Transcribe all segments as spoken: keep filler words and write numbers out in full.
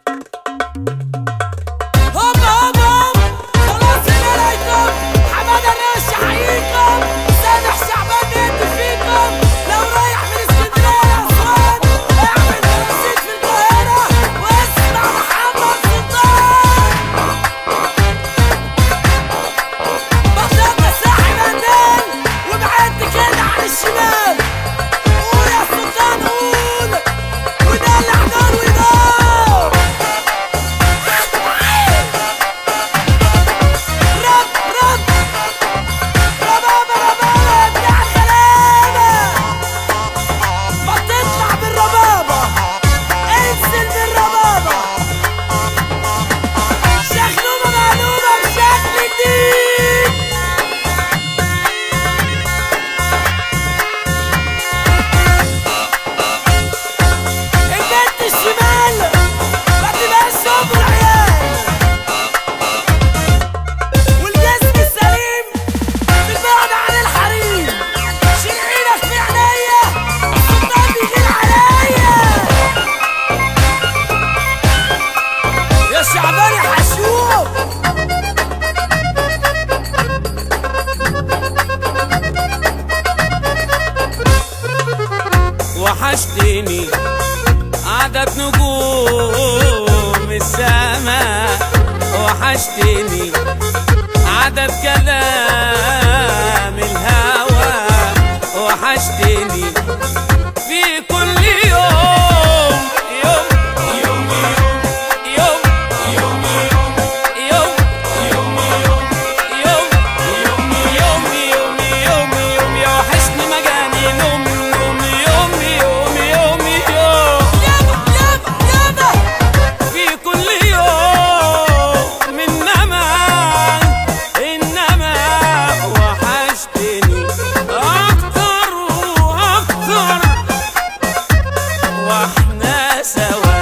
وحشتني عدد نجوم السماء، وحشتني عدد كلام الهوى، وحشتني في كل يوم يوم يوم يوم يوم يوم يوم يوم يوم يوم يوم يوم يوم يا وحشني مجاني نوم نوم يوم يوم يوم يوم يابا يابا في كل يوم إنما إنما وحشتني أكتر وأكتر واحنا سوا،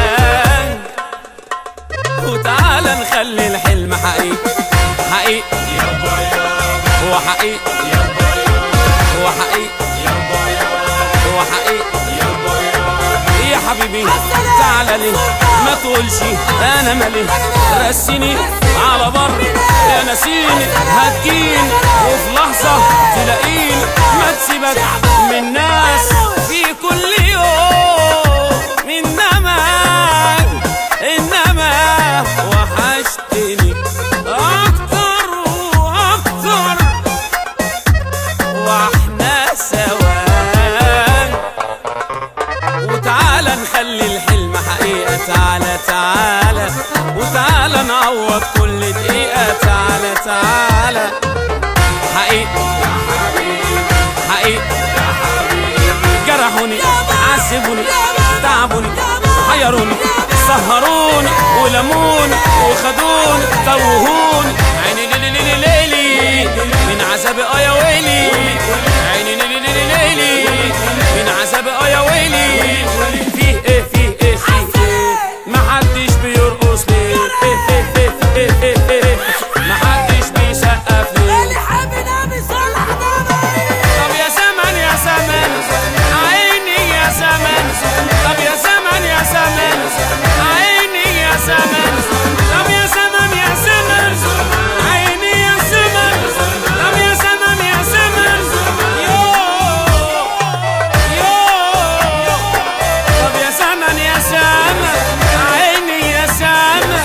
وتعالى نخلي الحلم حقيقي حقيقي يابا يابا، هو حقيقي يابا يابا، هو حقيقي يابا يابا، هو حقيقي يابا يابا. يا حبيبي تعالى لي ما تقولش انا مالي، رسيني على بر يا نسيني، هتجيني وفي لحظة تلاقيني، ما تسيبك من الناس في كل يوم، إنما إنما وحشتني أكتر وأكتر واحنا سوا، وتعالى نخلي الحلم حقيقة، تعالى تعالى وتعالى نعوض كل دقيقة، تعالى تعالى حقيقي يا حبيبي، حقيقي يا حبيبي، جرحوني عذبوني تعبوني حيروني سهروني ولموني وخدوني توهوني، عيني ليلي ليلي ليلي من عذابي اه يا ويلي، عيني ليلي ليلي ليلي من عذابي اه يا ويلي. فيه ايه فيه ايه فيه ايه محدش بيرقص ليه، ايه ايه ايه ايه ايه ايه محدش بيسقف ليه، طب يا زمن يا زمن عيني يا زمن، طب يا زمن يا زمن عيني يا زمن، طب يا زمن يا زمن عيني يا زمن، طب يا زمن يا زمن يو يو، طب يا زمن يا زمن عيني يا زمن.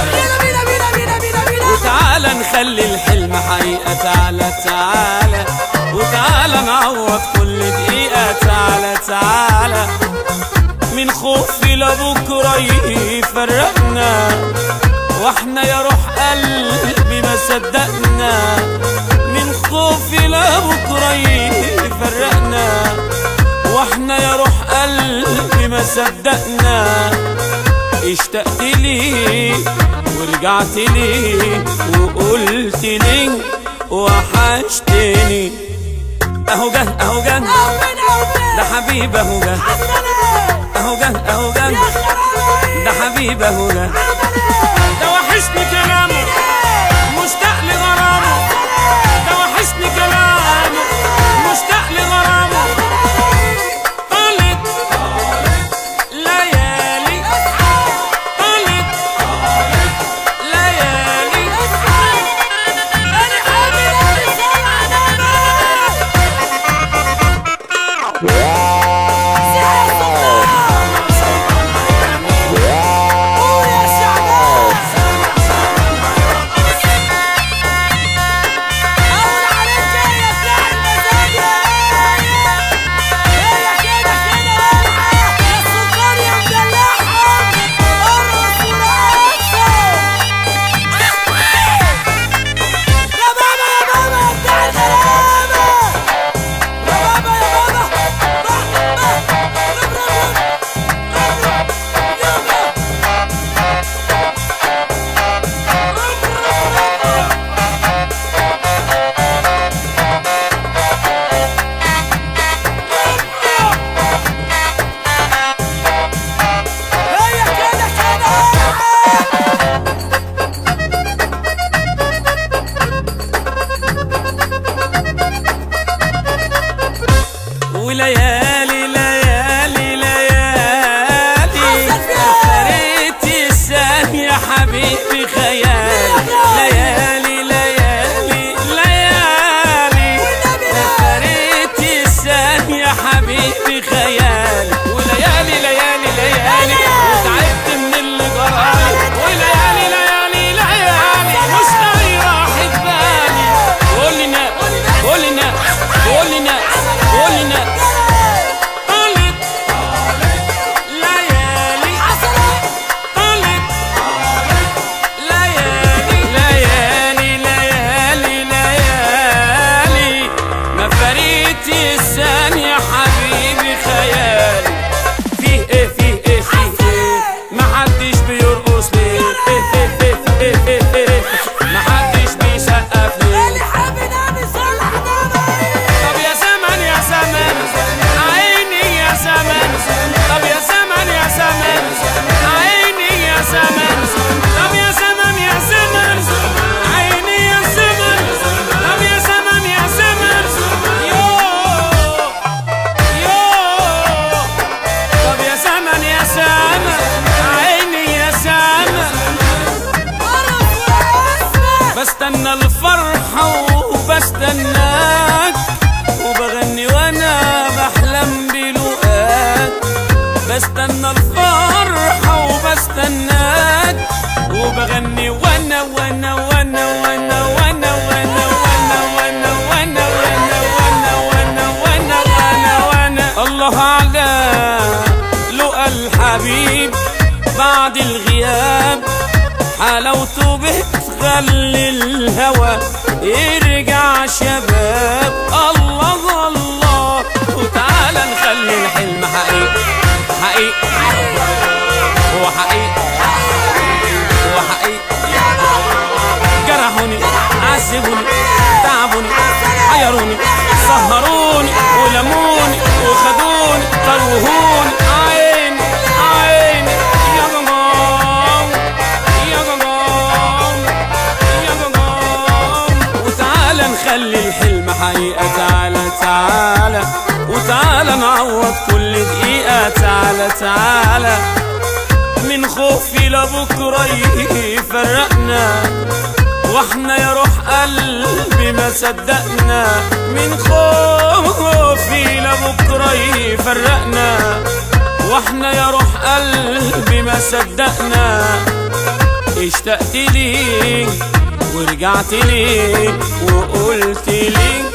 وتعالى نخلي الحلم حقيقة، تعالى تعالى وتعالى نعوض كل دقيقة، تعالى تعالى من خوفي لبكرة يفرقنا، واحنا يا روح قلبي ما صدقنا، من خوفي لبكرة يفرقنا، واحنا يا روح قلبي ما صدقنا، اشتقت لي ورجعت لي وقلت لي وحشتني، اهو جه اهو جه ده حبيب اهو جه، اهو جه اهو جه ده حبيب اهو جه، ده وحشني كلامه مشتاق لغرامه، ده وحشني كلامه مشتاق لغرامه، طالت ليالي بستنى الفرحة وبستناك، وبغني وانا وانا وانا وانا وانا وانا وانا وانا وانا وانا وانا وانا وانا وانا وانا الله على لقى الحبيب بعد الغياب، حلاوته بتخلي الهوى يرجع شباب. الله الله، وتعالى نخلي الحلم حقيقي حقيقي، هو حقيقي هو حقيقي. جرحوني عذبوني تعبوني حيروني سهروني ولموني وخدوني طروهوني، عيني عيني يا جمام يا جمام يا جمام. وتعالى نخلي الحلم حقيقة، تعالى تعالى وتعالى نعوض كل دقيقة، تعالى تعالى. من خوفي لبكرة يفرقنا، واحنا يا روح قلبي ما صدقنا. من خوفي لبكرة يفرقنا، واحنا يا روح قلبي ما صدقنا. اشتقت ليك ورجعت ليك وقلت ليك